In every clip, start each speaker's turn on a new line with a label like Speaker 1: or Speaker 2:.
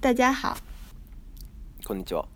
Speaker 1: 大家好，
Speaker 2: こんにちは。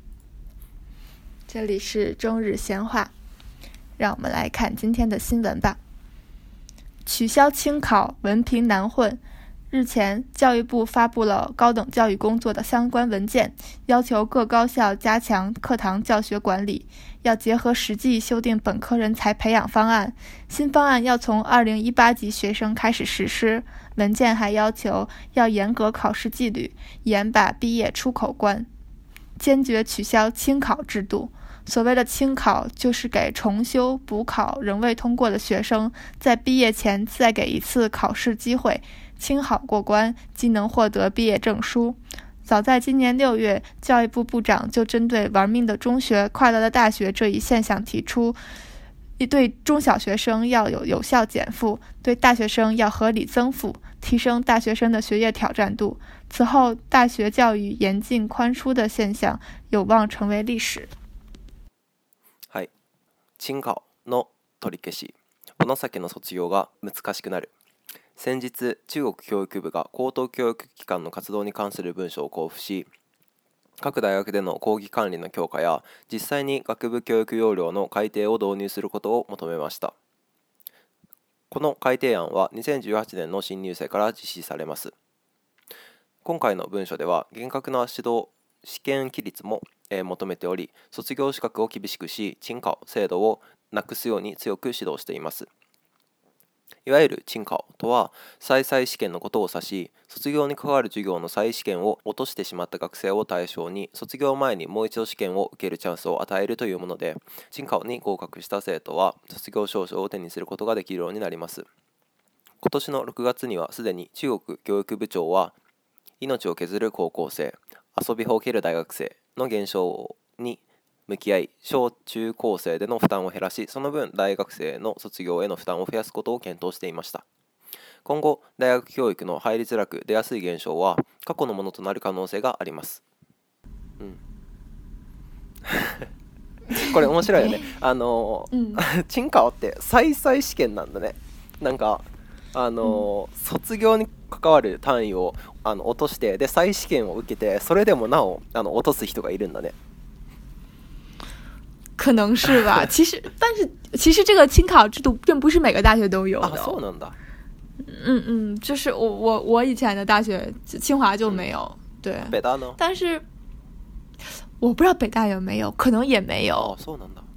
Speaker 1: 这里是中日闲话，让我们来看今天的新闻吧。取消清考，文凭难混。日前，教育部发布了高等教育工作的相关文件，要求各高校加强课堂教学管理，要结合实际修订本科人才培养方案。新方案要从2018级学生开始实施。文件还要求要严格考试纪律，严把毕业出口关，坚决取消清考制度。所谓的清考，就是给重修、补考仍未通过的学生，在毕业前再给一次考试机会，清好过关，即能获得毕业证书。早在今年6月，教育部部长就针对玩命的中学、快乐的大学这一现象提出，对中小学生要有效减负，对大学生要合理增负，提升大学生的学业挑战度。此后，大学教育严进宽疏的现象有望成为历史。
Speaker 2: はい、清考の取り消し、この先の卒業が難しくなる。先日、中国教育部が高等教育機関の活動に関する文書を公布し、各大学での講義管理の強化や実際に学部教育要領の改定を導入することを求めました。この改定案は2018年の新入生から実施されます。今回の文書では厳格な指導試験規律も求めており、卒業資格を厳しくし、清考制度をなくすように強く指導しています。いわゆる清考とは再々試験のことを指し、卒業に関わる授業の再試験を落としてしまった学生を対象に、卒業前にもう一度試験を受けるチャンスを与えるというもので、清考に合格した生徒は卒業証書を手にすることができるようになります。今年の6月にはすでに中国教育部長は、命を削る高校生、遊びほうける大学生の減少に向き合い、小中高生での負担を減らし、その分大学生の卒業への負担を増やすことを検討していました。今後、大学教育の入りづらく出やすい現象は過去のものとなる可能性があります。これ面白いよね。清考って再々試験なんだね。なんか卒業に関わる単位を落として、で再試験を受けて、それでもなお落とす人がいるんだね。
Speaker 1: 可能是吧，但是这个清考制度并不是每个大学都有的。
Speaker 2: そうなんだ。
Speaker 1: 就是我以前的大学清华就没有，对。
Speaker 2: 北大呢？
Speaker 1: 但是我不知道北大有没有，可能也没有。
Speaker 2: そうなんだ。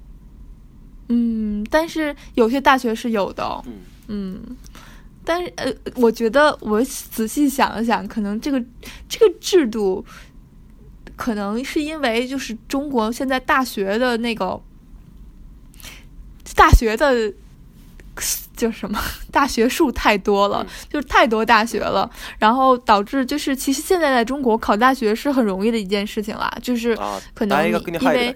Speaker 1: 但是有些大学是有的。但是我觉得我仔细想了想，可能这个制度。可能是因为就是中国现在大学的就是什么大学数太多了，就是太多大学了，然后导致就是其实现在在中国考大学是很容易的一件事情啦，就是可能因为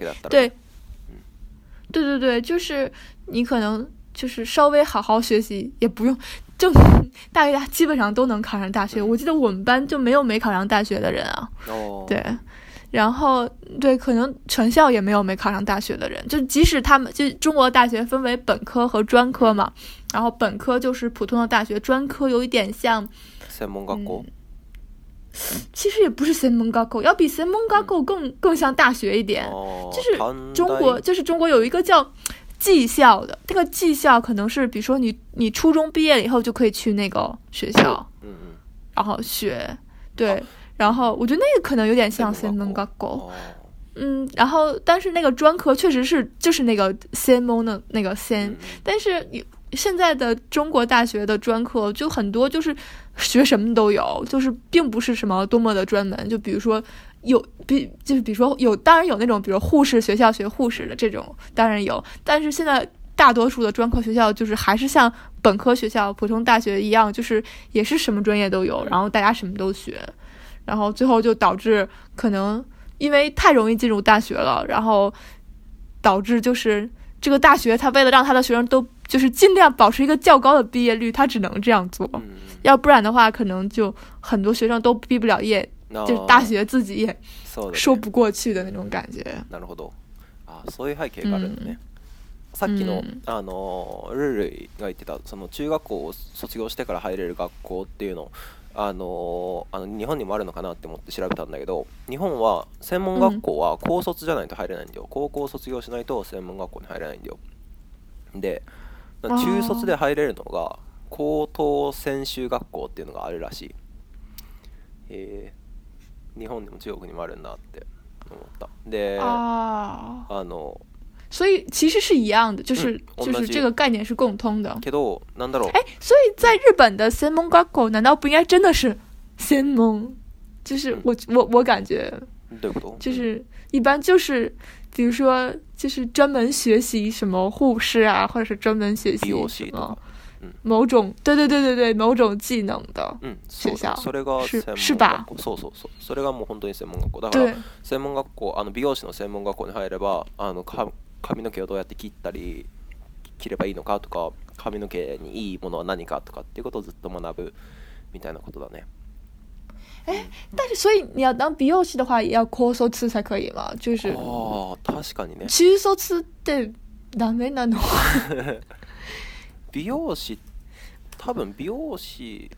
Speaker 1: 对，就是你可能就是稍微好好学习也不用就大学基本上都能考上大学。我记得我们班就没有没考上大学的人啊。对。然后对，可能全校也没有没考上大学的人，就即使他们就中国大学分为本科和专科嘛，然后本科就是普通的大学，专科有一点像
Speaker 2: 専門学校。
Speaker 1: 其实也不是専門学校，要比専門学校更像大学一点。就是中国有一个叫技校的，那个技校可能是比如说你初中毕业了以后就可以去那个学校，然后学，对。然后我觉得那个可能有点像専門学校，然后但是那个专科确实是就是那个専門的那个専，但是现在的中国大学的专科就很多就是学什么都有，就是并不是什么多么的专门，就比如说就是比如说当然有那种比如护士学校学护士的这种当然有，但是现在大多数的专科学校就是还是像本科学校普通大学一样，就是也是什么专业都有，然后大家什么都学。然后最后就导致可能因为太容易进入大学了，然后导致就是这个大学他为了让他的学生都就是尽量保持一个较高的毕业率，他只能这样做，要不然的话可能就很多学生都毕不了业，就是大学自己也说不过去的那种感觉。
Speaker 2: なるほど。そういう背景があるんだね。さっきのルルイが言ってたその中学校を卒業してから入れる学校っていうの日本にもあるのかなって思って調べたんだけど、日本は専門学校は高卒じゃないと入れないんだよ。高校卒業しないと専門学校に入れないんだよ。で中卒で入れるのが高等専修学校っていうのがあるらしい。日本にも中国にもあるんだって思った。で
Speaker 1: 所以其实是一样的，就是这个概念是共通的。
Speaker 2: けどなんだろう。
Speaker 1: 所以在日本的専門学校难道不应该真的是専門？就是我感觉，
Speaker 2: 对不对？
Speaker 1: 就是一般就是比如说就是专门学习什么护士啊，或者是专门学习什么某种对某种技能的学校，
Speaker 2: それが専門学校
Speaker 1: 是吧？
Speaker 2: そうそれがもう本当に専門学校だから、専門学校美容師の専門学校に入れば髪の毛をどうやって切ればいいのかとか、髪の毛にいいものは何かとかっていうことをずっと学ぶみたいなことだね。
Speaker 1: 但是所以你要当美容師的话也要高卒才可以吗？就是
Speaker 2: 確かにね。
Speaker 1: 中卒ってダメなの？
Speaker 2: 美容師多分美容師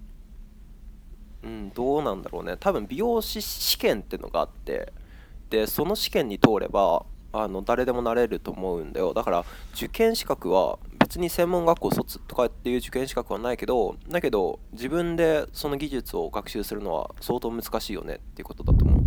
Speaker 2: どうなんだろうね。多分美容師試験ってのがあって、でその試験に通れば誰でもなれると思うんだよ。だから受験資格は別に専門学校卒とかっていう受験資格はないけど、だけど自分でその技術を学習するのは相当難しいよねっていうことだと思う。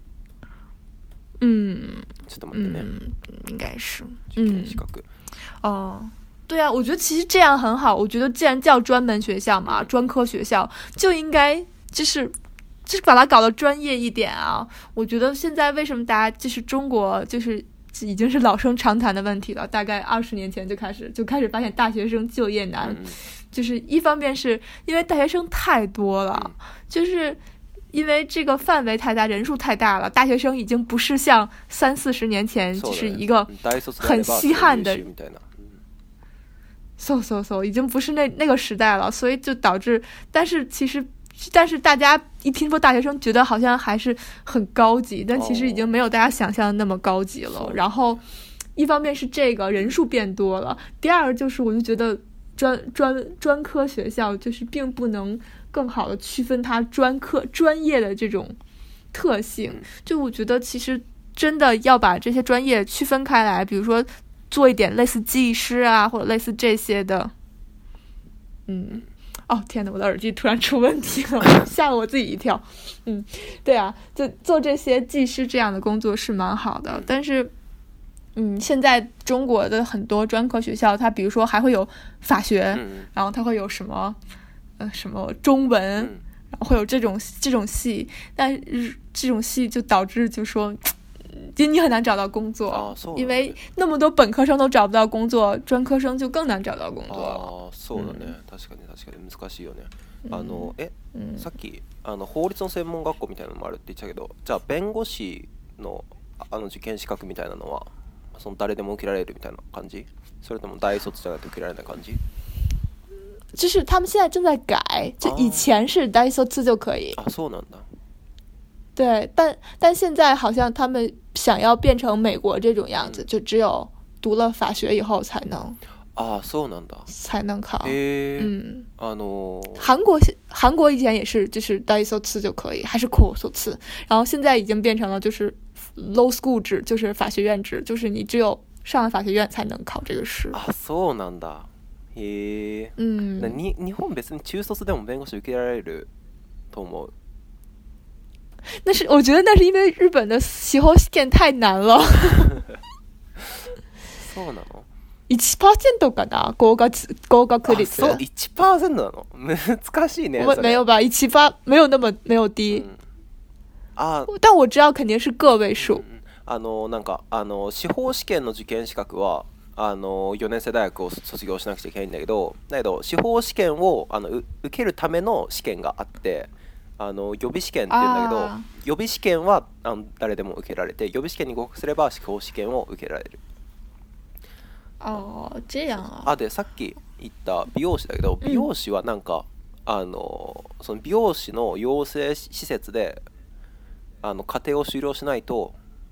Speaker 2: ちょっと待ってね。
Speaker 1: 应该是
Speaker 2: 受験資格。
Speaker 1: 对啊，我觉得其实这样很好。我觉得既然叫专门学校嘛，专科学校就应该就是把它搞得专业一点啊。我觉得现在为什么大家就是中国就是已经是老生常谈的问题了，大概20年前就开始发现大学生就业难，就是一方面是因为大学生太多了，就是因为这个范围太大，人数太大了，大学生已经不是像30-40年前就是一个很稀罕的已经不是那个时代了，所以就导致，但是大家一听说大学生觉得好像还是很高级，但其实已经没有大家想象的那么高级了。然后一方面是这个人数变多了，第二个就是我就觉得专科学校就是并不能更好的区分它专业的这种特性。就我觉得其实真的要把这些专业区分开来，比如说做一点类似技师啊，或者类似这些的。天哪，我的耳机突然出问题了，吓了我自己一跳。对啊，就做这些技师这样的工作是蛮好的，但是现在中国的很多专科学校，它比如说还会有法学，然后它会有什么中文，然后会有这种系，但是这种系就导致就说你很难找到工作，因为那么多本科生都找不到工作，专科生就更難找到工作了。
Speaker 2: そうだね、確かに難しいよね。さっき法律の専門学校みたいなのもあるって言ってたけど、じゃあ弁護士の受験資格みたいなのはその誰でも受けられるみたいな感じ？それとも大卒じゃないと受けられない感じ？
Speaker 1: 就是他们现在正在改，就以前是大卒就可以。
Speaker 2: そうなんだ。
Speaker 1: 对，但现在好像他们想要变成美国这种样子，就只有读了法学以后才能。
Speaker 2: そうなんだ。
Speaker 1: 才能考。韩国以前也是，就是大卒就可以，还是高卒，然后现在已经变成了就是 law school 制，就是法学院制，就是你只有上了法学院才能考这个试。
Speaker 2: そうなんだ。日本別に中卒でも弁護士受けられると思う。
Speaker 1: 我觉得那是因为日本的司法試験太难了。
Speaker 2: そうなの
Speaker 1: ？1% かな合格率。
Speaker 2: そう 1% なの？難しいね。
Speaker 1: 没有吧？1%没有低。但我知道肯定是个位数。
Speaker 2: なんか司法試験の受験資格は4年生大学を卒業しなくちゃいけないんだけど、司法試験を受けるための試験があって。予備試験って言うんだけど、予備試験は誰でも受けられて、予備試験に合格すれば司法試験を受けられる。
Speaker 1: 这样啊。
Speaker 2: でさっき言った美容師だけど、美容師はなんかその美容師の養成施設で課程を修了しないと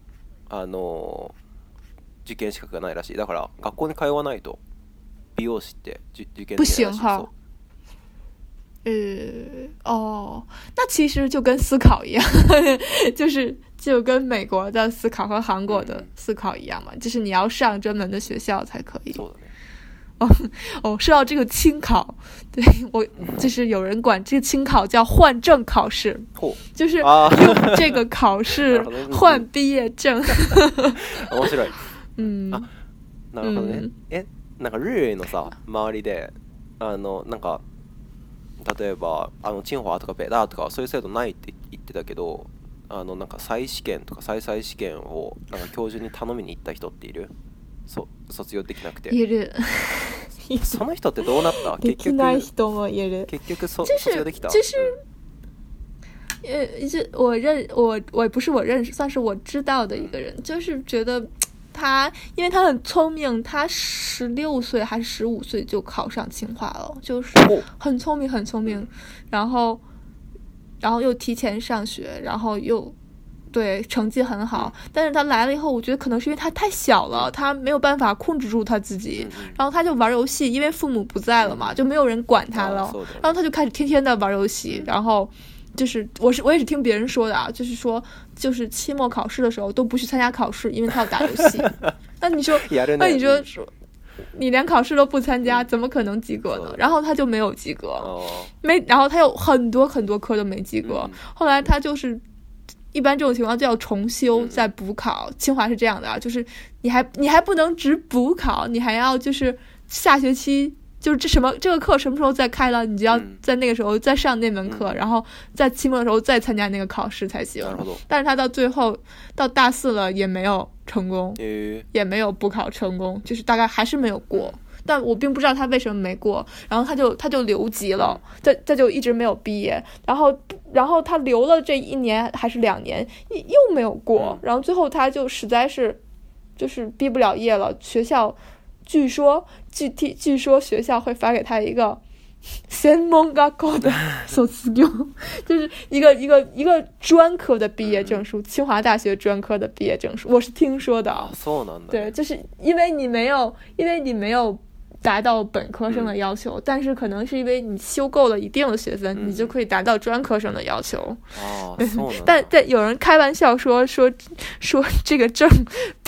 Speaker 2: 受験資格がないらしい。だから学校に通わないと美容師って受験できないらしい。
Speaker 1: 那其实就跟思考一样，就跟美国的思考和韩国的思考一样嘛，就是你要上专门的学校才可以。说到这个清考，对，我就是有人管这个清考叫换证考试，就是用这个考试换毕业证。
Speaker 2: 面白い。なるほどね。なんかルイのさ周りでなんか例えばチンホアとかペダーとかそういう制度ないって言ってたけど、なんか再試験とか再々試験をなんか教授に頼みに行った人っている？卒業できなくて。
Speaker 1: いる。
Speaker 2: その人ってどうなった？
Speaker 1: できない人もいる。
Speaker 2: 結局卒業できた？
Speaker 1: 我也不是我认识，算是我知道的一个人，就是觉得他，因为他很聪明，他16岁还是15岁就考上清华了，就是很聪明很聪明，然后又提前上学，然后又对成绩很好，但是他来了以后，我觉得可能是因为他太小了，他没有办法控制住他自己，然后他就玩游戏，因为父母不在了嘛，就没有人管他了，然后他就开始天天的玩游戏，然后就是我也是听别人说的啊，就是说就是期末考试的时候都不去参加考试，因为他要打游戏。那你说你连考试都不参加，怎么可能及格呢？然后他就没有及格，然后他有很多很多科都没及格，后来他就是一般这种情况就要重修再补考，清华是这样的啊，就是你还不能只补考，你还要就是下学期就是这个课什么时候再开了，你就要在那个时候再上那门课，然后在期末的时候再参加那个考试才行。但是他到最后到大4了也没有成功，也没有补考成功，就是大概还是没有过。但我并不知道他为什么没过，然后他就留级了，他就一直没有毕业，然后他留了这1年还是2年又没有过，然后最后他就实在是就是毕不了业了，学校据说学校会发给他一个専門学校的卒業，就是一个专科的毕业证书，清华大学专科的毕业证书，我是听说的啊。对，就是因为你没有达到本科生的要求，但是可能是因为你修够了一定的学分，你就可以达到专科生的要求。但有人开玩笑说这个证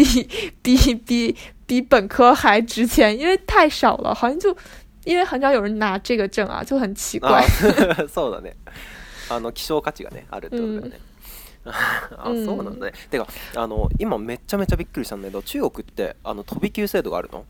Speaker 1: 比本科还值钱，因为太少了，好像就因为很少有人拿这个证啊，就很奇怪。
Speaker 2: そうだね。希少価値がねあるってことだよね。そうなんだね。てか今めちゃめちゃびっくりしたんだけど、中国って飛び級制度があるの？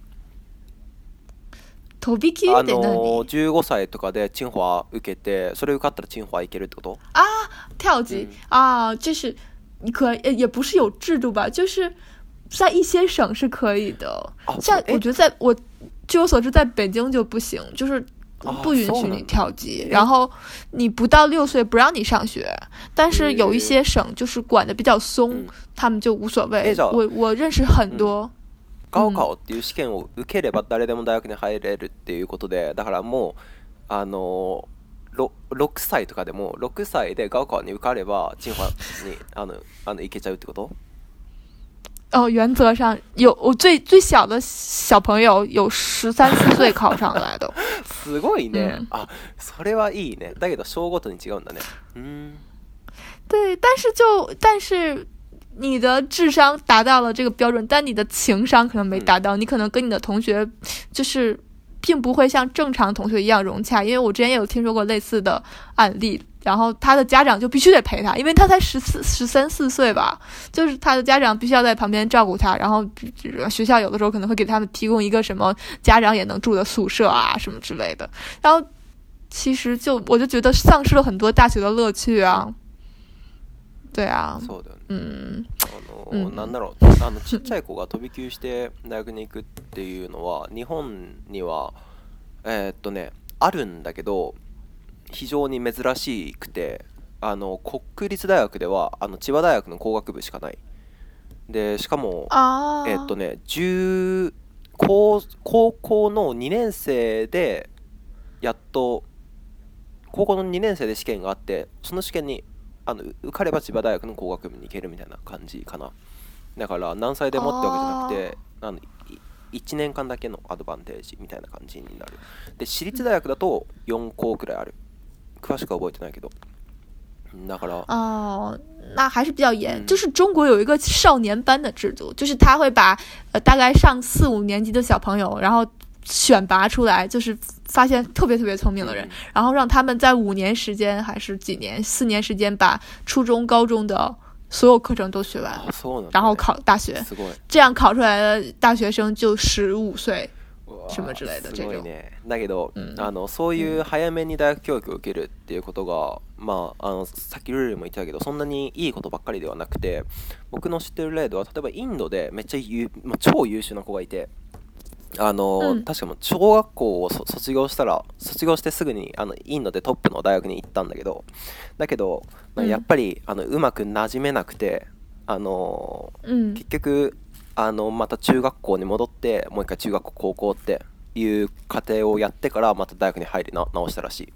Speaker 1: 飛び級って何
Speaker 2: ？15歳とかで清華受けて、それ受かったら清華行けるってこと？
Speaker 1: 跳级就是你也不是有制度吧，就是在一些省是可以的，像我觉得据我所知在北京就不行，就是不允许你跳级，然后你不到6岁不让你上学，但是有一些省就是管的比较松，他们就无所谓。我认识很多。
Speaker 2: 高考っていう試験を受ければ誰でも大学に入れるっていうことで、だからもう6歳とかでも6歳で高考に受かれば清華に行けちゃうってこと？
Speaker 1: 原则上我最小的小朋友有13、14岁考上来的。
Speaker 2: すごいね。それはいいね。だけど小ごとに違うんだね。
Speaker 1: 对，但是你的智商达到了这个标准，但你的情商可能没达到，你可能跟你的同学就是并不会像正常同学一样融洽，因为我之前也有听说过类似的案例，然后他的家长就必须得陪他，因为他才13、14岁吧，就是他的家长必须要在旁边照顾他，然后学校有的时候可能会给他们提供一个什么家长也能住的宿舍啊什么之类的，然后其实我就觉得丧失了很多大学的乐趣啊。对啊。
Speaker 2: そうだよね。なんだろう、ちっちゃい子が飛び級して大学に行くっていうのは日本にはあるんだけど非常に珍しくて、国立大学では千葉大学の工学部しかない。でしかも高校の2年生でやっと高校の2年生で試験があって、その試験に受かれば千葉大学の工学部に行けるみたいな感じかな。だから何歳でもってわけじゃなくて1年間だけのアドバンテージみたいな感じになる。で私立大学だと4校くらいある。 詳しくは覚えてないけど。だから
Speaker 1: 哦，那还是比较严。就是中国有一个少年班的制度，就是他会把大概上4、5年级的小朋友，然后选拔出来，就是发现特别特别聪明的人，然后让他们在5年时间还是几年4年时间把初中高中的所有课程都学完，然后考大学。这样考出来的大学生就15岁什么之类的。
Speaker 2: すごいね。だけど、そういう早めに大学教育を受けるっていうことが、さっきルールも言ってたけど、そんなにいいことばっかりではなくて、僕の知ってる例では、例えばインドでめっちゃ超優秀な子がいて、確かも小学校を卒業してすぐにインドでトップの大学に行ったんだけど、やっぱりうまく馴染めなくて、結局また中学校に戻ってもう一回中学校高校っていう過程をやってからまた大学に入り直したらしい。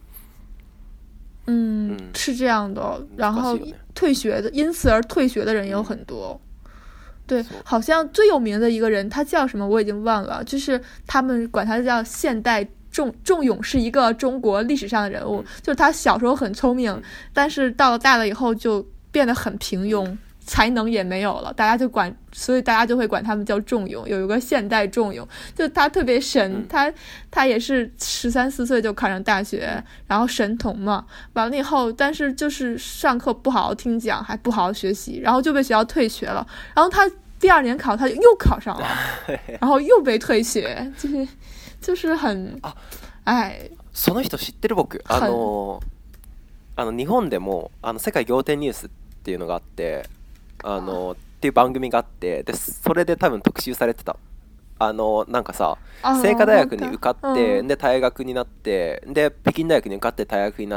Speaker 1: 是这样的。然后退学的，因此而退学的人也有很多。对，好像最有名的一个人，他叫什么我已经忘了，就是他们管他叫现代仲永，是一个中国历史上的人物。就是他小时候很聪明，但是到了大了以后就变得很平庸，才能也没有了，所以大家就会管他们叫仲永。有一个现代仲永，就他特别神，他也是13、14岁就考上大学，然后神童嘛。完了以后，但是就是上课不好好听讲，还不好好学习，然后就被学校退学了。然后他第2年他又考上了，然后又被退学，就是很
Speaker 2: その人知ってる僕。日本でも世界仰天ニュースっていうのがあって。っていう番組があって、でそれで多分特集されてた。なんかさ、清華大学に受かって、で大学になって、で北京大学に受かって大学になって、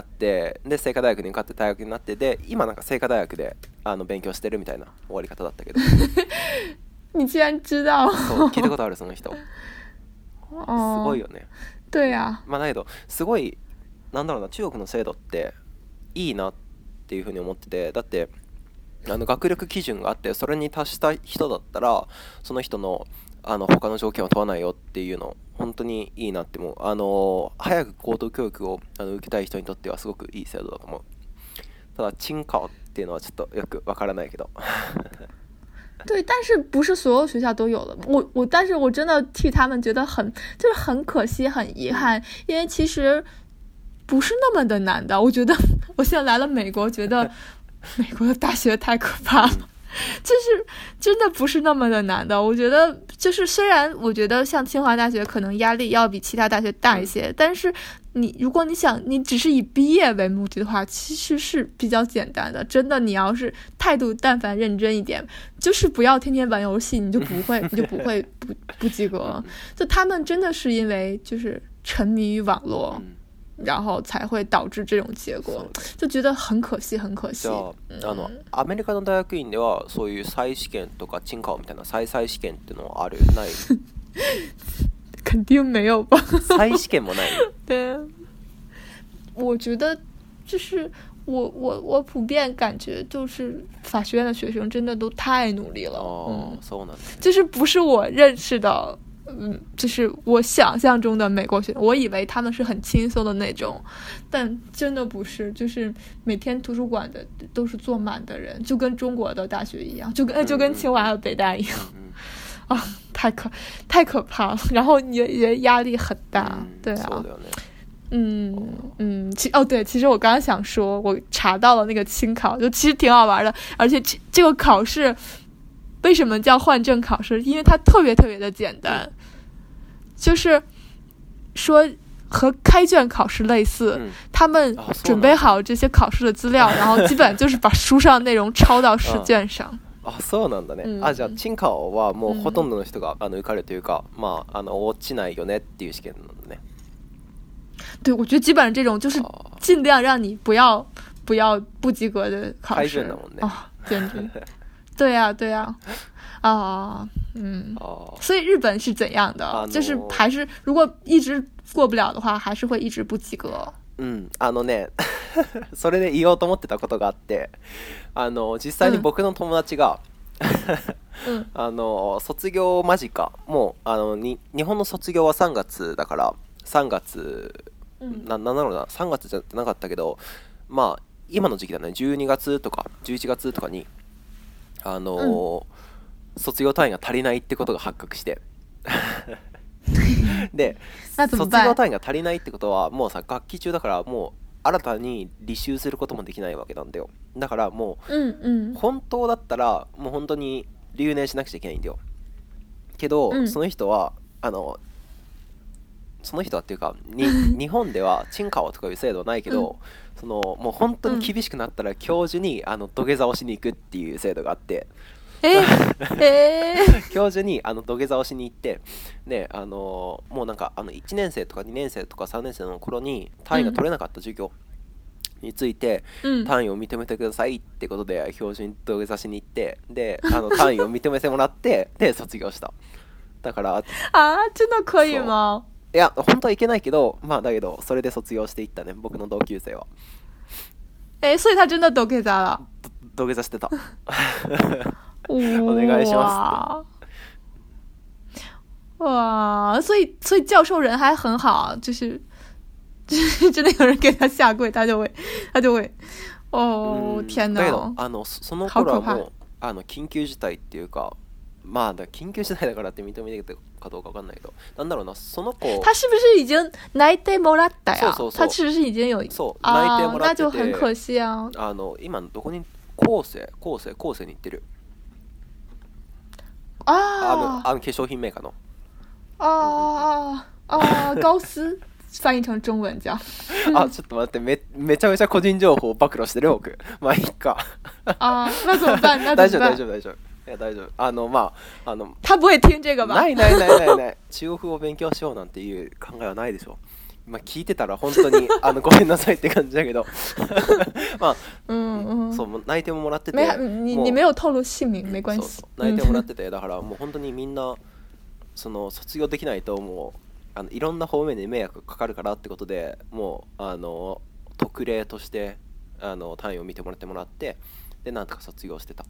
Speaker 2: で清華大学に受かって大学になって、で今なんか清華大学で勉強してるみたいな終わり方だったけど。
Speaker 1: 你居然知道？
Speaker 2: そう、聞いたことあるその人。すごいよね。
Speaker 1: 对呀。
Speaker 2: だけどすごいなんだろうな、中国の制度っていいなっていうふうに思ってて、だって学力基準があって、それに達した人だったらその人の他の条件は問わないよっていうの本当にいいなって思う。早く高等教育を受けたい人にとってはすごくいい制度だと思う。ただ清考っていうのはちょっとよくわからないけど。
Speaker 1: 对，但是不是所有学校都有的。但是我真的替他们觉得就是很可惜，很遗憾，因为其实不是那么的难的。我觉得我现在来了美国，觉得美国的大学太可怕了，就是真的不是那么的难的。我觉得就是虽然我觉得像清华大学可能压力要比其他大学大一些，但是如果你只是以毕业为目的的话，其实是比较简单的。真的，你要是态度但凡认真一点，就是不要天天玩游戏，你就不会不及格。就他们真的是因为就是沉迷于网络。然后才会导致这种结果，就觉得很可惜，很可惜。
Speaker 2: アメリカの大学院ではそういう再試験とか清考みたいな再試験っていうのはある？ない？
Speaker 1: 肯定没有吧。
Speaker 2: 再試験もない。
Speaker 1: 对，我觉得就是我普遍感觉就是法学院的学生真的都太努力了。
Speaker 2: そうなんだ。
Speaker 1: 就是不是我认识的。就是我想象中的美国学生，我以为他们是很轻松的那种，但真的不是，就是每天图书馆的都是坐满的人，就跟中国的大学一样，就跟清华和北大一样。太可怕了，然后也压力很大。对啊。对，其实我刚刚想说，我查到了那个清考，就其实挺好玩的，而且这个考试为什么叫换证考试？因为它特别特别的简单，就是说和开卷考试类似。他们准备好这些考试的资料，然后基本就是把书上的内容抄到试卷上。
Speaker 2: そうなんだね。じゃあ清考はもうほとんどの人が受かるというか、落ちないよねっていう試験なんだね。
Speaker 1: 对，我觉得基本上这种就是尽量让你不要不及格的考试。
Speaker 2: 开卷だもんね。
Speaker 1: 简直。对呀，所以日本是怎样的？就是还是如果一直过不了的话，还是会一直不及格。
Speaker 2: それで言おうと思ってたことがあって、実際に僕の友達が卒業間近、もう日本の卒業は3月だから3月なんだろうな、3月じゃなかったけど、まあ今の時期だね、12月とか11月とかに卒業単位が足りないってことが発覚してで卒業単位が足りないってことはもうさ、学期中だからもう新たに履修することもできないわけなんだよ。だからもう、本当だったらもう本当に留年しなくちゃいけないんだよ。けど、その人はっていうか日本ではチンカオとかいう制度はないけど、もう本当に厳しくなったら教授に土下座をしに行くっていう制度があって、教授に土下座をしに行って、でもうなんか1年生とか2年生とか3年生の頃に単位が取れなかった授業について、単位を認めてくださいってことで教授に土下座しに行って、で単位を認めてもらってで卒業した。だから
Speaker 1: 真的可以吗？
Speaker 2: いや本当はいけないけど、まあだけどそれで卒業していったね、僕の同級生は。
Speaker 1: 所以他真的土下座了？
Speaker 2: 土下座してた。お願いしますって。
Speaker 1: 哇，所以教授人还很好，就是真的有人给他下跪，他就会，天哪！
Speaker 2: だけどその頃はもう緊急事態っていうか、まあ緊急事態だからって認めてるかどうかわかんないけど、なんだろうな、その子
Speaker 1: 他是不是已经内定もらった呀？
Speaker 2: そう
Speaker 1: 他是不是已经有？
Speaker 2: そう内定もらってて、
Speaker 1: 那就很可惜啊。
Speaker 2: 今どこに高生に行ってる。化粧品メーカーの。
Speaker 1: 高斯翻译成中文じゃん。
Speaker 2: ちょっと待って、めちゃめちゃ個人情報暴露してる僕。まあいいか。
Speaker 1: 那怎么办？
Speaker 2: 大丈夫。いや大丈夫。まあ
Speaker 1: 他不会听这个吧？
Speaker 2: ない。中国語を勉強しようなんていう考えはないでしょ。まあ聞いてたら本当にごめんなさいって感じだけど。まあそう内定ももらってて。
Speaker 1: 你没有透露姓名没关系。
Speaker 2: 内定もらってて、だからもう本当にみんな卒業できないともういろんな方面に迷惑かかるからってことで、もう特例として単位を見てもらってでなんとか卒業してた。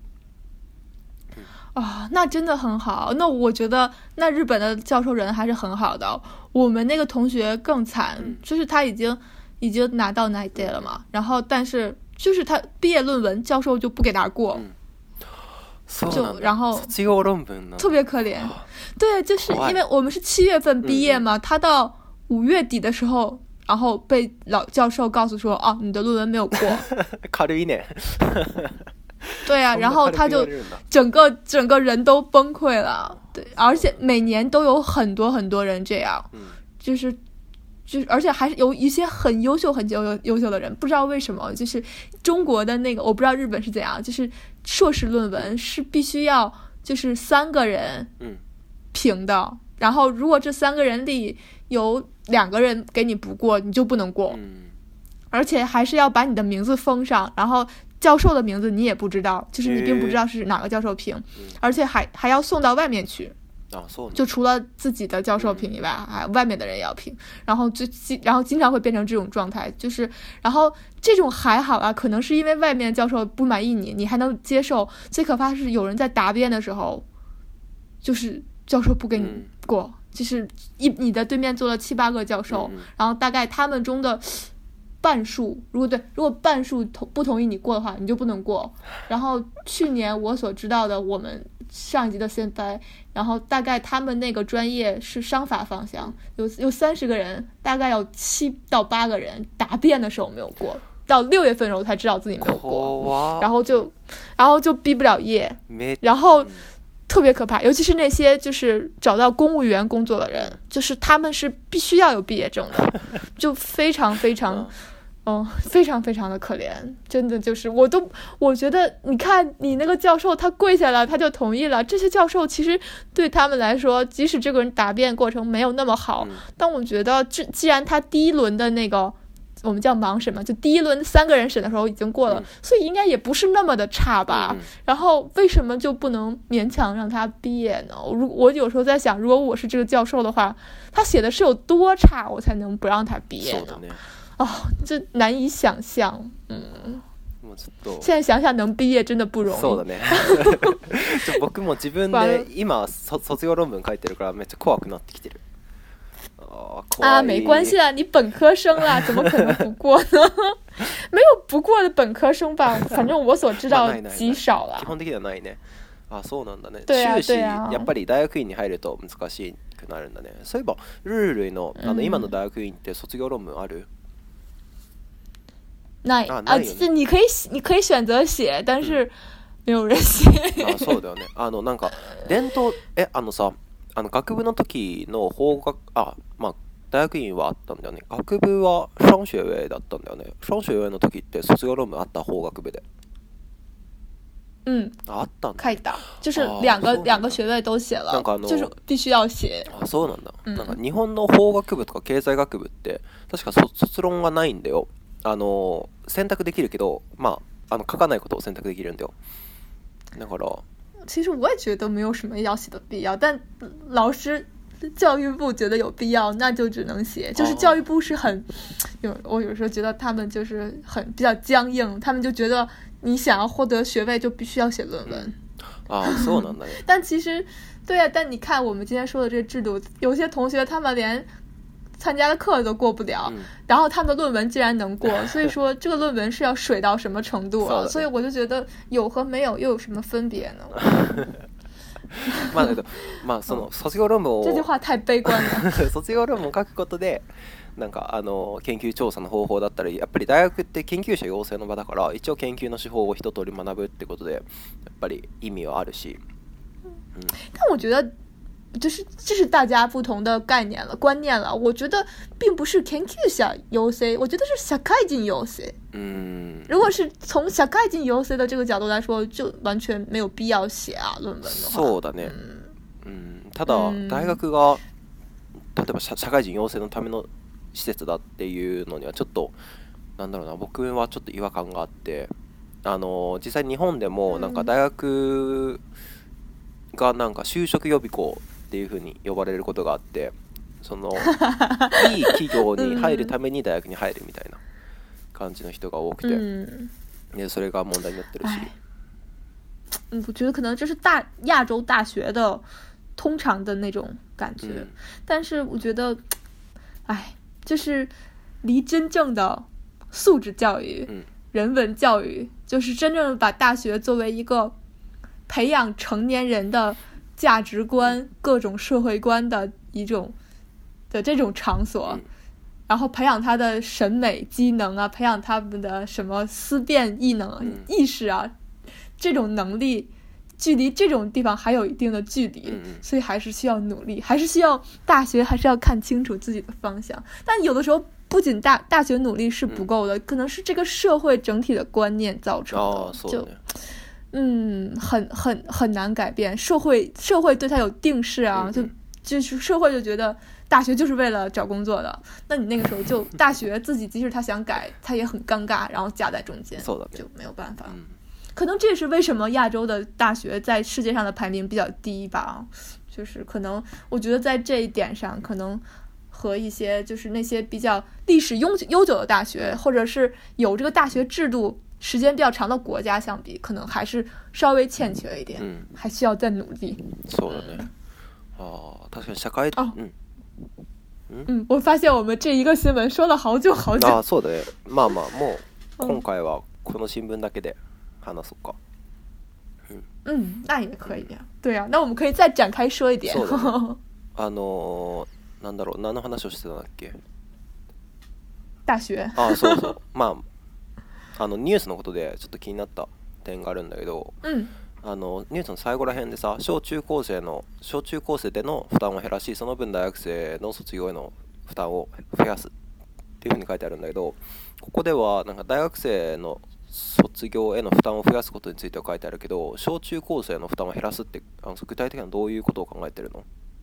Speaker 1: 那真的很好。那我觉得那日本的教授人还是很好的。我们那个同学更惨，就是他已经拿到内定了嘛，然后但是就是他毕业论文教授就不给他过，就然后
Speaker 2: 卒業論文
Speaker 1: 特别可怜。对，就是因为我们是7月份毕业嘛，他到5月底的时候，然后被老教授告诉说，你的论文没有过。
Speaker 2: 軽いね。
Speaker 1: 对啊，然后他就整个人都崩溃了。对，而且每年都有很多人这样，就是而且还是有一些很优秀的人，不知道为什么，就是中国的那个我不知道日本是怎样，就是硕士论文是必须要就是3个人评的，然后如果这3个人里有2个人给你不过，你就不能过，而且还是要把你的名字封上，然后教授的名字你也不知道，就是你并不知道是哪个教授评，而且还要送到外面去。就除了自己的教授评以外，还外面的人也要评，然后经常会变成这种状态，就是然后这种还好啊，可能是因为外面教授不满意你还能接受，最可怕是有人在答辩的时候，就是教授不给你过，就是你的对面坐了7-8个教授，然后大概他们中的半数，如果半数不同意你过的话，你就不能过。然后去年我所知道的，我们上一级的先輩，然后大概他们那个专业是商法方向，有30个人，大概有7到8个人答辩的时候没有过，到6月份的时候才知道自己没有过，然后就毕不了业，然后特别可怕，尤其是那些就是找到公务员工作的人，就是他们是必须要有毕业证的，就非常非常的可怜，真的就是我觉得你看你那个教授他跪下了他就同意了，这些教授其实对他们来说，即使这个人答辩过程没有那么好，但我觉得既然他第一轮的那个我们叫盲审嘛，就第一轮3个人审的时候已经过了，所以应该也不是那么的差吧，然后为什么就不能勉强让他毕业呢？我有时候在想，如果我是这个教授的话，他写的是有多差我才能不让他毕业呢？这难以想象。现在想想能毕业真的不容易。
Speaker 2: そうだね。僕も自分で今卒業論文書いてるからめっちゃ怖くなってきてる。
Speaker 1: 啊，没关系啊，你本科生啦，怎么可能不过呢？没有不过的本科生吧？反正我所知道极少啦。
Speaker 2: 基本的にはないね。あ、そうなんだね。
Speaker 1: 对啊
Speaker 2: 修士
Speaker 1: 对啊
Speaker 2: やっぱり大学院に入ると難しくなるんだね。そういえばルルルの今の大学院って卒業論文ある？
Speaker 1: ない啊，其实你可以选择写，但是没有人写。
Speaker 2: あ、そうだよね。なんか伝統さ、学部の時の法学まあ大学院はあったんだよね。学部は双学位だったんだよね。双学位の時って卒業論文あった法学部で。あったんだ。
Speaker 1: 書いた，就是两个学位都写了，就是必须要写。
Speaker 2: あ、そうなんだ。なんか日本の法学部とか経済学部って確か卒論がないんだよ。選択できるけど、まあ書かないことを選択できるんだよ。だから。
Speaker 1: 其实我也觉得没有什么要写的必要，但教育部觉得有必要，那就只能写。就是教育部是我有时候觉得他们就是比较僵硬，他们就觉得你想要获得学位就必须要写论文。
Speaker 2: 啊，そうなんだね。
Speaker 1: 但其实，对啊，但你看我们今天说的这个制度，有些同学他们连参加的课都过不了，然后他们的论文竟然能过，所以说这个论文是要水到什么程度了？所以我就觉得有和没有又有什么分别呢？
Speaker 2: まあその卒業論文を
Speaker 1: 这句话太悲观了。
Speaker 2: 卒業論文を書くことでなんか研究調査の方法だったり、やっぱり大学って研究者養成の場だから一応研究の手法を一通り学ぶってことでやっぱり意味はあるし。
Speaker 1: 但我觉得这是大家不同的概念了观念了。我觉得并不是研究者優勢，我觉得是社会人優勢。如果是从社会人優勢的这个角度来说，就完全没有必要写论文的话。
Speaker 2: そうだね。ただ大学が例えば社会人養成のための施設だっていうのにはちょっとなんだろうな、僕はちょっと違和感があって、実際日本でもなんか大学がなんか就職予備校っていう風に呼ばれることがあって、そのいい企業に入るために大学に入るみたいな感じの人が多くて、それが問題になってるし。
Speaker 1: 我觉得可能这是亚洲大学的通常的那种感觉，但是我觉得，就是离真正的素质教育、人文教育，就是真正把大学作为一个培养成年人的价值观、各种社会观的这种场所，然后培养他的审美机能啊，培养他们的什么思辨意识啊，这种能力距离这种地方还有一定的距离，所以还是需要努力，还是需要大学还是要看清楚自己的方向。但有的时候不仅大学努力是不够的，可能是这个社会整体的观念造成的，就很难改变。社会对他有定势啊，就是社会就觉得大学就是为了找工作的，那你那个时候就大学自己即使他想改，他也很尴尬，然后夹在中间，就没有办法。可能这也是为什么亚洲的大学在世界上的排名比较低吧，就是可能我觉得在这一点上，可能和一些就是那些比较历史悠久的大学，或者是有这个大学制度时间比较长的国家相比，可能还是稍微欠缺一点，还需要再努力。
Speaker 2: そうだね。確かに社会
Speaker 1: 我发现我们这一个新闻说了好久好久。
Speaker 2: そうだね。まあもう今回はこの新聞だけで話そうか。
Speaker 1: 那也可以呀。对啊，那我们可以再展开说一点。
Speaker 2: そうだね。なんだろう、何の話をしてたんだっけ。
Speaker 1: 大学。
Speaker 2: そうそう。まあニュースのことでちょっと気になった点があるんだけど、ニュースの最後ら辺でさ、小中高生での負担を減らし、その分大学生の卒業への負担を増やすっていうふうに書いてあるんだけど、ここではなんか大学生の卒業への負担を増やすことについては書いてあるけど、小中高生の負担を減らすって具体的にはどういうことを考えてるの？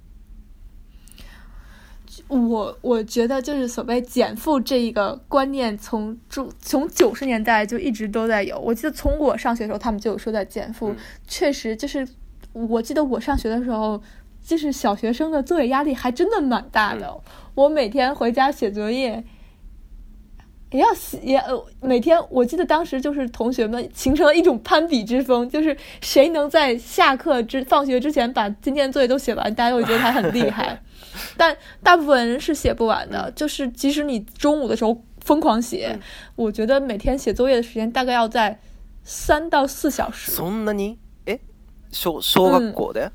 Speaker 1: 我觉得就是所谓减负这一个观念从90年代就一直都在有。我记得从我上学的时候他们就有说在减负，确实就是我记得我上学的时候，就是小学生的作业压力还真的蛮大的。我每天回家写作业每天我记得当时就是同学们形成了一种攀比之风，就是谁能在放学之前把今天作业都写完，大家会觉得他很厉害。但大部分人是写不完的，就是即使你中午的时候疯狂写，我觉得每天写作业的时间大概要在3到4小时。
Speaker 2: そんなに？小学校で？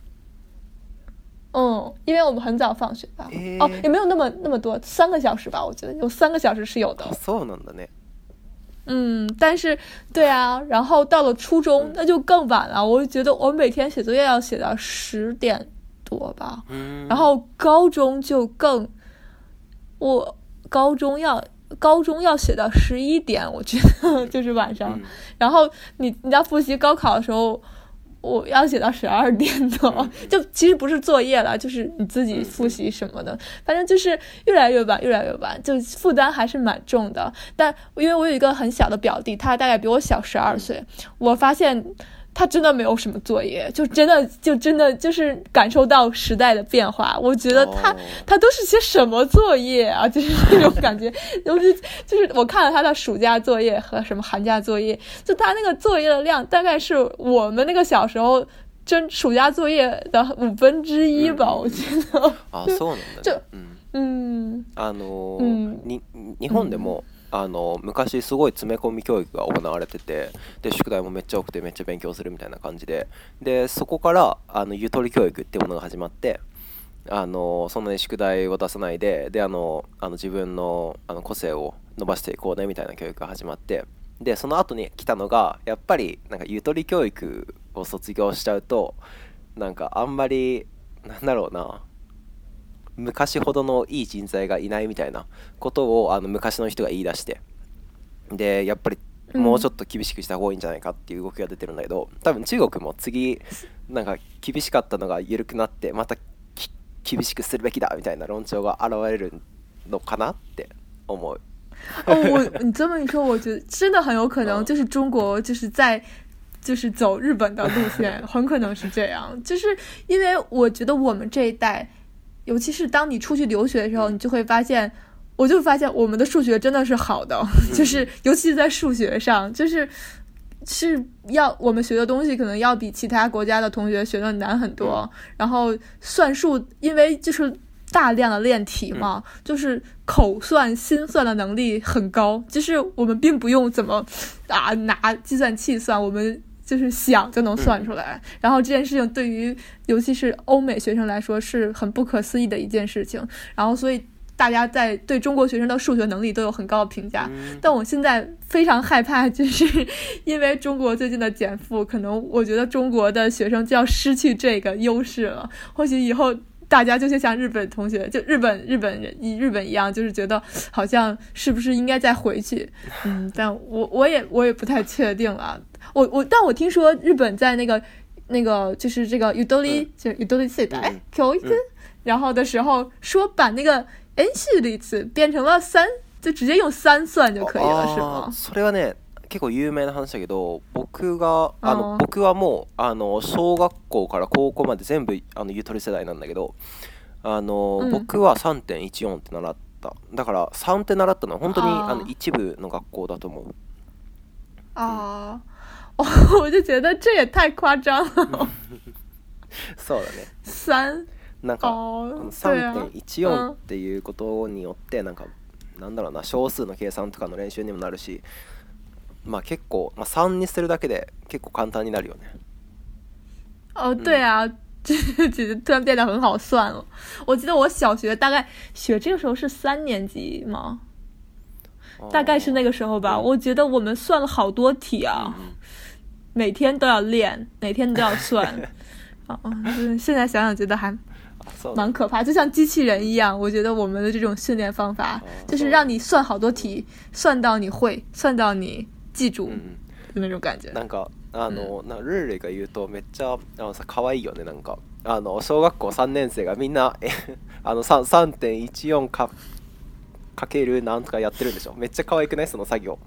Speaker 1: 因为我们很早放学吧。也没有那么多，3个小时吧，我觉得有3个小时是有的。
Speaker 2: そうなんだね。
Speaker 1: 但是对啊，然后到了初中那就更晚了。我就觉得我每天写作业要写到10点多吧。然后高中就更，我高中要写到11点，我觉得就是晚上。然后你要复习高考的时候，我要写到12点多，就其实不是作业了，就是你自己复习什么的，反正就是越来越晚，就负担还是蛮重的。但因为我有一个很小的表弟，他大概比我小12岁，我发现他真的没有什么作业，就真的就是感受到时代的变化。我觉得他都是些什么作业啊，就是那种感觉。就是我看了他的暑假作业和什么寒假作业，就他那个作业的量大概是我们那个小时候暑假作业的1/5吧，我觉得。
Speaker 2: そうなんだね。日本でも昔すごい詰め込み教育が行われてて、で宿題もめっちゃ多くてめっちゃ勉強するみたいな感じで、そこからゆとり教育っていうものが始まって、そんなに宿題を出さないで、自分の個性を伸ばしていこうねみたいな教育が始まって、でその後に来たのがやっぱりなんかゆとり教育を卒業しちゃうとなんかあんまりなんだろうな、昔ほどのいい人材がいないみたいなことを昔の人が言い出して、でやっぱりもうちょっと厳しくした方がいいんじゃないかっていう動きが出てるんだけど、多分中国も次なんか厳しかったのが緩くなってまた厳しくするべきだみたいな論調が現れるのかなって思う。
Speaker 1: 你这么一说，我觉得真的很有可能，就是中国就是走日本的路线，很可能是这样。就是因为我觉得我们这一代，尤其是当你出去留学的时候，你就会发现，我就发现我们的数学真的是好的，就是尤其是在数学上，是我们学的东西可能要比其他国家的同学学的难很多。然后算术，因为就是大量的练题嘛，就是口算心算的能力很高，就是我们并不用怎么拿计算器算，我们就是想就能算出来。然后这件事情对于尤其是欧美学生来说是很不可思议的一件事情，然后所以大家在对中国学生的数学能力都有很高的评价。但我现在非常害怕，就是因为中国最近的减负，可能我觉得中国的学生就要失去这个优势了。或许以后大家就像日本同学，就日本一样，就是觉得好像是不是应该再回去。但我也不太确定了。但我听说日本在那个就是这个ゆとり世代教育然后的时候说把那个円周率变成了3，就直接用3算就可以了，是吗？
Speaker 2: それはね結構有名な話だけど、僕はもう小学校から高校まで全部ゆとり世代なんだけど、僕は 3.14 って習った。だから3って習ったのは本当に一部の学校だと思う。
Speaker 1: 我就觉得这也太夸张了。
Speaker 2: そうだね。
Speaker 1: 3
Speaker 2: なんか3.14 っていうことによってなんだろうな、小数の計算とかの練習にもなるし、結構3にするだけで結構簡単になるよね。
Speaker 1: 对啊，就是突然变得很好算了。我记得我小学大概学这个时候是3年级吗？大概是那个时候吧。我觉得我们算了好多题啊，每天都要练，每天都要算。现在想想觉得还蛮可怕，就像机器人一样。我觉得我们的这种训练方法就是让你算好多题，算到你会，算到你记住的那种感觉。
Speaker 2: なんかルールが言うとめっちゃ可愛いよね。なんか小学校3年生がみんな3.14 かけるなんとかやってるんでしょ。めっちゃ可愛くないその作業。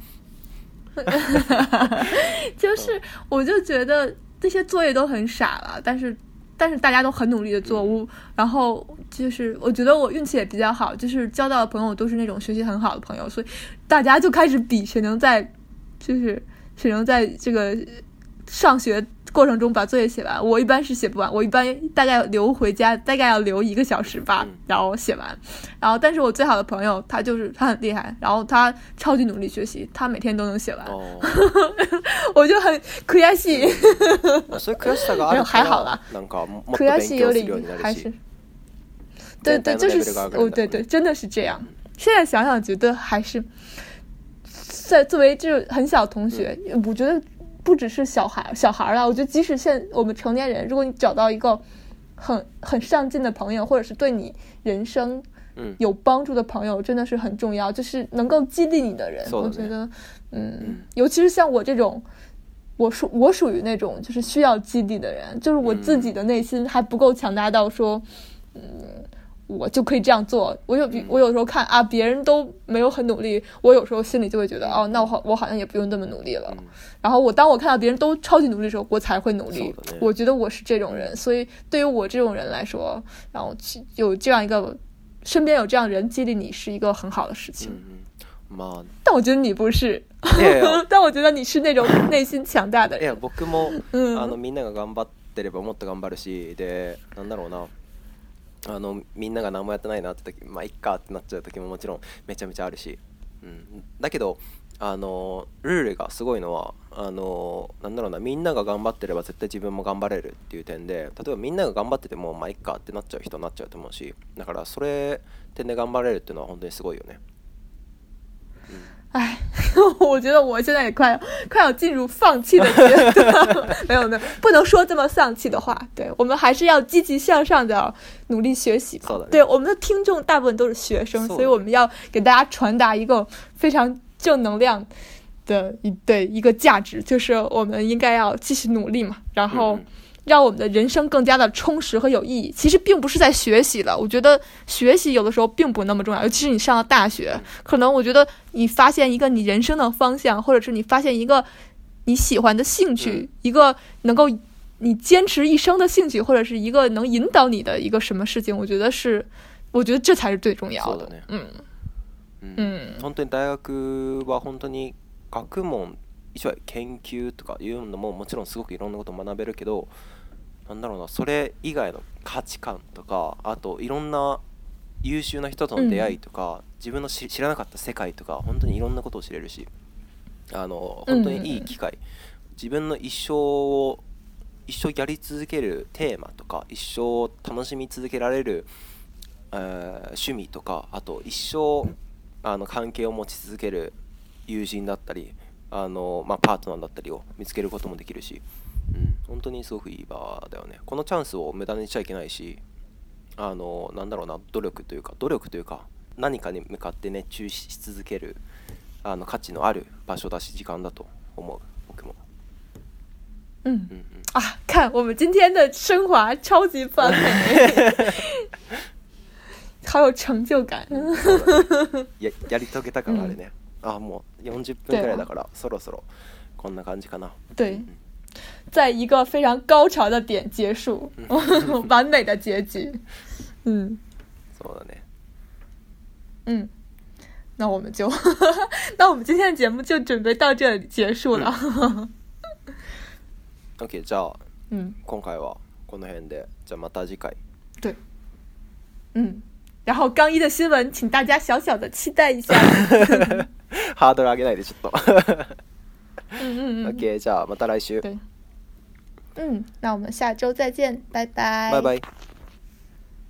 Speaker 2: 就是我就觉得这些作业都很傻了，但是
Speaker 1: 但是大家都很努力的做，然后就是我觉得我运气也比较好，就是交到的朋友都是那种学习很好的朋友，所以大家就开始比谁能在这个上学过程中把作业写完。我一般是写不完，我一般大概留回家大概要留1个小时吧，然后写完。然后但是我最好的朋友他很厉害，然后他超级努力学习，他每天都能写完。我就很悔しい。
Speaker 2: そういう悔しさがあるからなんかもっと勉強するようになるし。
Speaker 1: 对对，就是对，真的是这样。现在想想觉得还是作为这很小同学，我觉得不只是小孩了，我觉得即使我们成年人，如果你找到一个很上进的朋友，或者是对你人生有帮助的朋友，真的是很重要，就是能够激励你的人。我觉得尤其是像我这种我属于那种就是需要激励的人，就是我自己的内心还不够强大到说我就可以这样做。我有时候看啊，别人都没有很努力，我有时候心里就会觉得那我好像也不用这么努力了。然后当我看到别人都超级努力的时候，我才会努力。我觉得我是这种人，所以对于我这种人来说，然后有这样一个身边有这样人激励你是一个很好的事情。但我觉得你不是。但我觉得你是那种内心強大的人。
Speaker 2: 僕もみんなが頑張ってればもっと頑張るし、でなんだろうな。みんなが何もやってないなって時、まあいっかってなっちゃう時ももちろんめちゃめちゃあるし、だけどルールがすごいのはなんだろうな、みんなが頑張ってれば絶対自分も頑張れるっていう点で、例えばみんなが頑張っててもまあいっかってなっちゃう人になっちゃうと思うし、だからそれ点で頑張れるっていうのは本当にすごいよね。
Speaker 1: 我觉得我现在也快要进入放弃的阶段。没有，不能说这么丧气的话。对，我们还是要积极向上的努力学习。对，我们的听众大部分都是学生，所以我们要给大家传达一个非常正能量的一个价值，就是我们应该要继续努力嘛，然后让我们的人生更加的充实和有意义。其实并不是在学习了，我觉得学习有的时候并不那么重要，尤其是你上了大学，可能我觉得你发现一个你人生的方向，或者是你发现一个你喜欢的兴趣，一个能够你坚持一生的兴趣，或者是一个能引导你的一个什么事情，我觉得这才是最重要的。
Speaker 2: 本当に大学は本当に学問一応研究とかいうのももちろんすごくいろんなことを学べるけど、なんだろうな、それ以外の価値観とか、あといろんな優秀な人との出会いとか、自分の知らなかった世界とか、本当にいろんなことを知れるし、本当にいい機会、自分の一生やり続けるテーマとか、一生楽しみ続けられる趣味とか、あと一生関係を持ち続ける友人だったり、パートナーだったりを見つけることもできるし、本当にすごくいい場だよね。このチャンスを無駄にしちゃいけないし、なんだろうな、努力というか何かに向かって熱中し続ける価値のある場所だし時間だと思う、僕も。
Speaker 1: 看我们今天的升华超级完美。好有成就感。
Speaker 2: やり遂げた感があるね。もう40分くらいだからそろそろこんな感じかな。
Speaker 1: 对，在一个非常高潮的点结束，完美的结局。
Speaker 2: そうだね。
Speaker 1: 那我们今天的节目就准备到这里结束了。
Speaker 2: OK， じゃあ今回はこの辺で、じゃあまた次回。
Speaker 1: 对。然后刚一的新闻请大家小小的期待一下。
Speaker 2: ハードル上げないでちょっと。OK， じゃあまた来週。
Speaker 1: 对。那我们下周再见，拜拜。
Speaker 2: 拜拜。